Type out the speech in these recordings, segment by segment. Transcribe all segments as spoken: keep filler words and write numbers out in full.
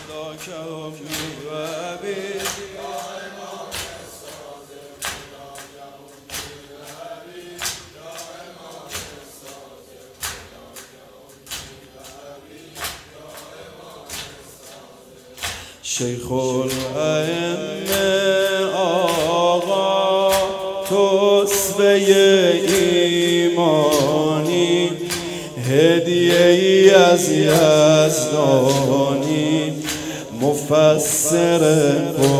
شیخ الائمه آقا توسوه ایمانی، هدیه ای از یزدانی، مفسر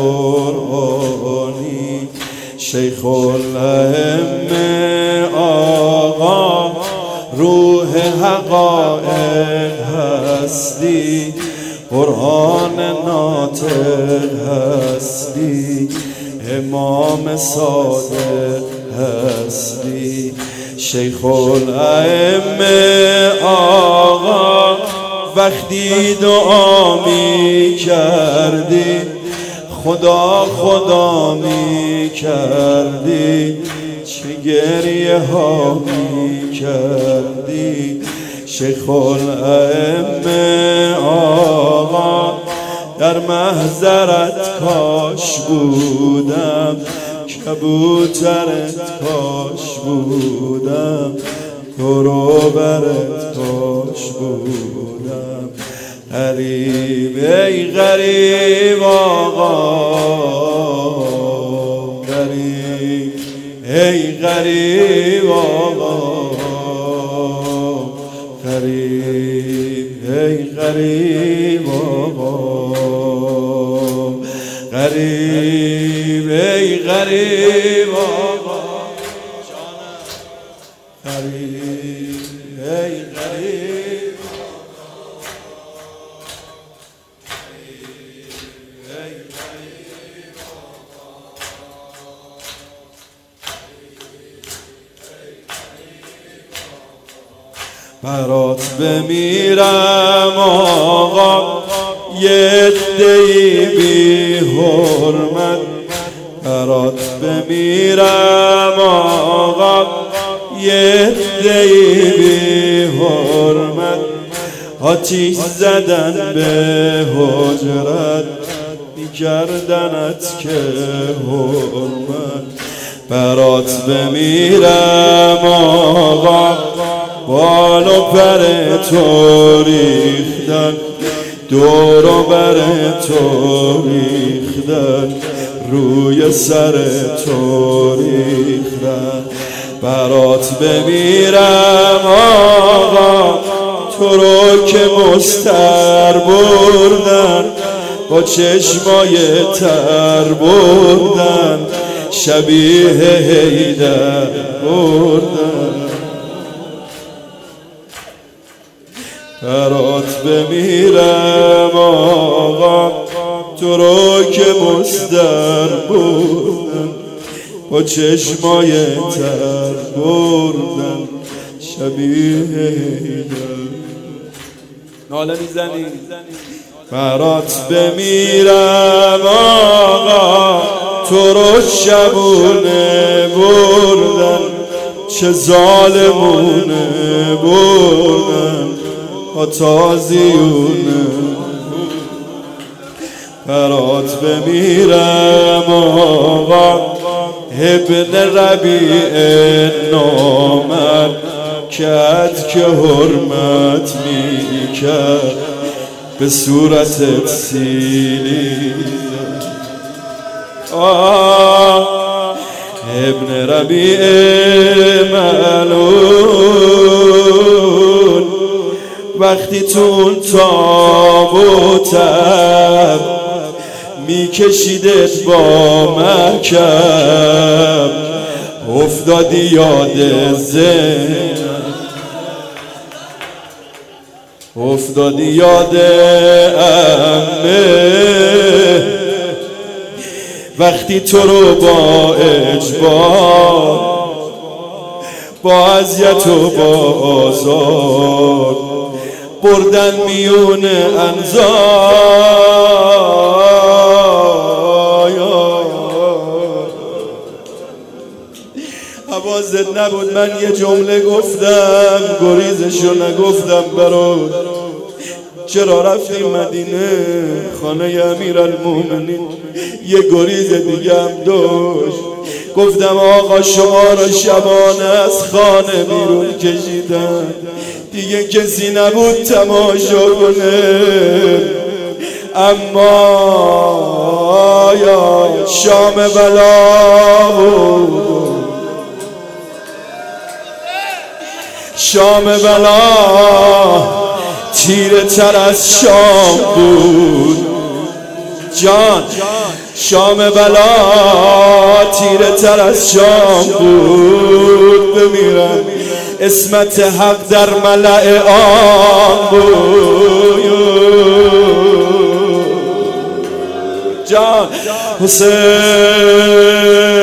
قرآنی. شیخ الائمه آقا روح حقایق هستی، قرآن ناطق هستی، امام صادق هستی. شیخ الائمه آقا وقتی دعا می کردی، خدا خدا می کردی، چه گریه ها می کردی. شیخ الائمه آقا در محضرت کاش بودم، کبوترت کاش بودم، دوروبرت کاش بودم. غریب ای غریب آقا، غریب ای غریب آقا، غریب ای غریب آقا، غریب ای غریب آقا، غریب ای غریب برات بمیرم آقا یه عده‌ای بی حرمت، برات بمیرم آقا یه عده‌ای بی حرمت، آتیش زدن به حجرت میکردنت که حرمت. برات بمیرم آقا بال و پر تو ریختن، دور و بر تو ریختن، روی سر تو ریختن. برات بمیرم آقا تو رو که مستر بردن، با چشمای تر بردن، شبیه حیدر بردن. برات بمیرم آقا تو رو که مستر بردن، با چشمای تر بردن، شبیه حیدر. ناله میزنی. برات بمیرم آقا تو رو شبونه بردن، چه ظالمونه بردن، تازیونه. برات بمیرم آقا ابن ربیع نامرد، کرد که حرمت می کرد به صورتت سیلی. آه ابن ربیع ملعون وقتی تو تابوتم میکشیدت با مکم، افتادی یاد زن، افتادی یاد امه، وقتی تو رو با اجبار، با اذیت و با آزار بردن میون انزار. حواست نبود من یه جمله گفتم، گریزشو نگفتم برات، چرا رفتیم مدینه خانه امیرالمومنین؟ یه گریز دیگه هم داشت. گفتم آقا شما را شبانه از خانه بیرون کشیدن، دیگه کسی نبود تماشا کنه. اما یا شام بلا بود، شام بلا تیره تر از شام بود. جان شام بلا تیره تر از شام بود. بمیرم اسمت حق در ملأ آن بود. جان حسین